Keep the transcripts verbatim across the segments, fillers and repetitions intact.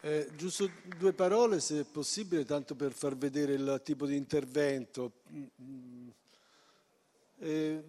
Eh, giusto due parole, se è possibile, tanto per far vedere il tipo di intervento. Eh,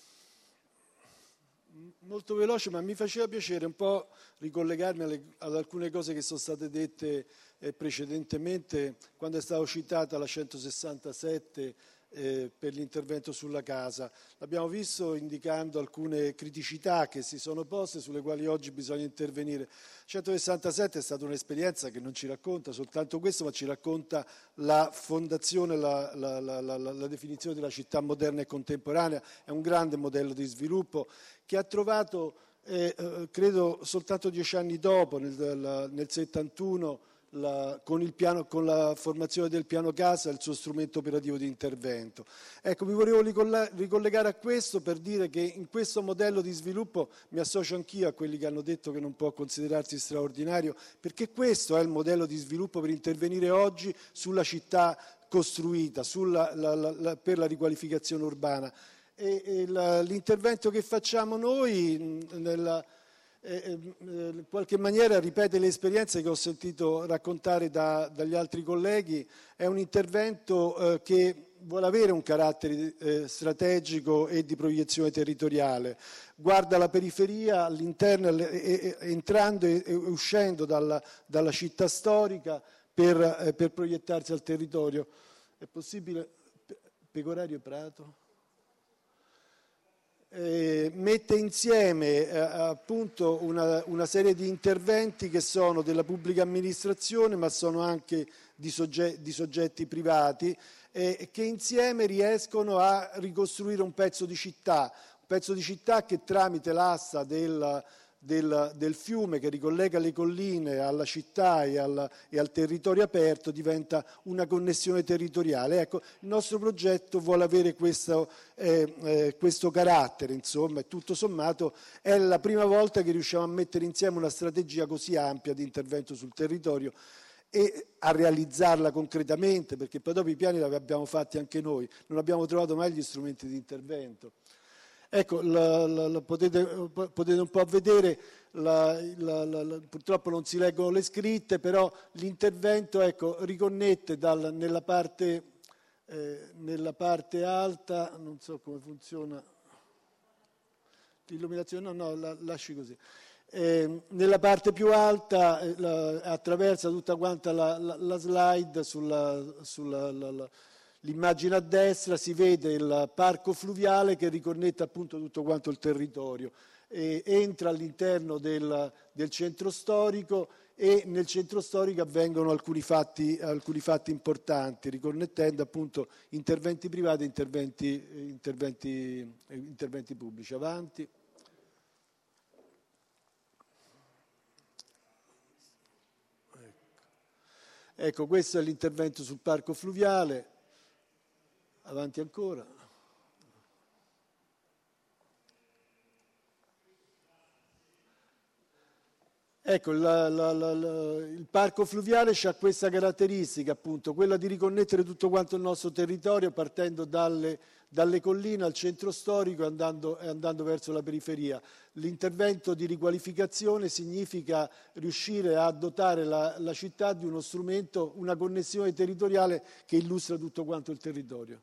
molto veloce, ma mi faceva piacere un po' ricollegarmi alle, ad alcune cose che sono state dette eh, precedentemente, quando è stata citata la centosessantasette eh, per l'intervento sulla casa. L'abbiamo visto indicando alcune criticità che si sono poste, sulle quali oggi bisogna intervenire. La centosessantasette è stata un'esperienza che non ci racconta soltanto questo, ma ci racconta la fondazione, la, la, la, la, la definizione della città moderna e contemporanea. È un grande modello di sviluppo che ha trovato, eh, eh, credo soltanto dieci anni dopo, nel, nel settantuno, la, con, il piano, con la formazione del piano casa, il suo strumento operativo di intervento. Ecco, mi volevo ricollegare a questo per dire che in questo modello di sviluppo mi associo anch'io a quelli che hanno detto che non può considerarsi straordinario, perché questo è il modello di sviluppo per intervenire oggi sulla città costruita, sulla, la, la, la, per la riqualificazione urbana. E, e la, l'intervento che facciamo noi nella, eh, eh, in qualche maniera ripete le esperienze che ho sentito raccontare da, dagli altri colleghi. È un intervento eh, che vuole avere un carattere eh, strategico e di proiezione territoriale, guarda la periferia all'interno, e, e, entrando e, e uscendo dalla, dalla città storica per, eh, per proiettarsi al territorio. È possibile? Pecorario Prato? Eh, mette insieme eh, appunto una, una serie di interventi che sono della pubblica amministrazione, ma sono anche di, sogge- di soggetti privati, eh, che insieme riescono a ricostruire un pezzo di città, un pezzo di città che tramite l'asta del, del, del fiume che ricollega le colline alla città e al, e al territorio aperto diventa una connessione territoriale. Ecco, il nostro progetto vuole avere questo, eh, eh, questo carattere, insomma, e tutto sommato è la prima volta che riusciamo a mettere insieme una strategia così ampia di intervento sul territorio e a realizzarla concretamente, perché poi dopo i piani li abbiamo fatti anche noi, non abbiamo trovato mai gli strumenti di intervento. Ecco, la, la, la potete, potete un po' vedere, la, la, la, purtroppo non si leggono le scritte, però l'intervento ecco, riconnette dal, nella, parte, eh, nella parte alta, non so come funziona l'illuminazione, no, no, la, lasci così. Eh, nella parte più alta eh, la, attraversa tutta quanta la, la, la slide sulla... sulla la, la, l'immagine a destra si vede il parco fluviale che riconnette appunto tutto quanto il territorio, e entra all'interno del, del centro storico e nel centro storico avvengono alcuni fatti, alcuni fatti importanti, riconnettendo appunto interventi privati e interventi, interventi, interventi pubblici. Avanti. Ecco, questo è l'intervento sul parco fluviale. Avanti ancora. Ecco, la, la, la, la, il parco fluviale ha questa caratteristica, appunto, quella di riconnettere tutto quanto il nostro territorio partendo dalle, dalle colline al centro storico e andando, andando verso la periferia. L'intervento di riqualificazione significa riuscire a dotare la, la città di uno strumento, una connessione territoriale che illustra tutto quanto il territorio.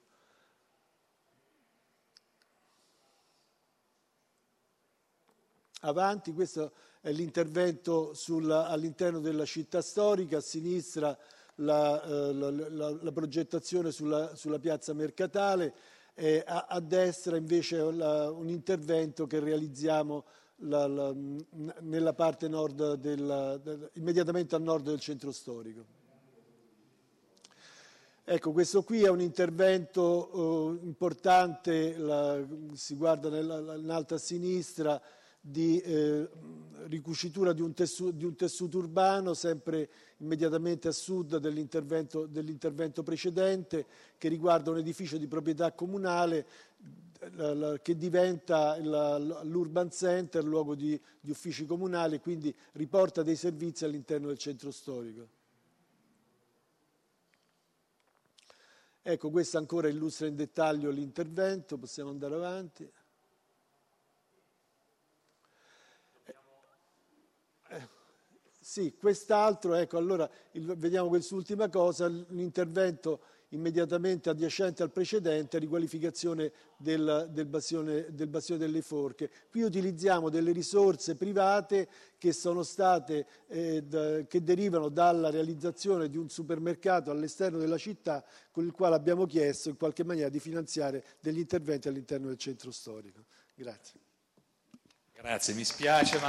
Avanti, questo è l'intervento all'interno della città storica, a sinistra la, eh, la, la, la progettazione sulla, sulla piazza Mercatale, e a, a destra invece la, un intervento che realizziamo la, la, nella parte nord, del, del, immediatamente a nord del centro storico. Ecco, questo qui è un intervento eh, importante, la, si guarda nella, in alto a sinistra, di eh, ricucitura di un, tessuto, di un tessuto urbano sempre immediatamente a sud dell'intervento, dell'intervento precedente, che riguarda un edificio di proprietà comunale la, la, che diventa la, l'urban center, luogo di, di uffici comunali, quindi riporta dei servizi all'interno del centro storico. Ecco, questo ancora illustra in dettaglio l'intervento, possiamo andare avanti. Sì, quest'altro, ecco, allora il, vediamo quest'ultima cosa, l'intervento immediatamente adiacente al precedente, riqualificazione del, del, bastione, del bastione delle Forche. Qui utilizziamo delle risorse private che sono state, eh, da, che derivano dalla realizzazione di un supermercato all'esterno della città, con il quale abbiamo chiesto in qualche maniera di finanziare degli interventi all'interno del centro storico. Grazie. Grazie, mi spiace ma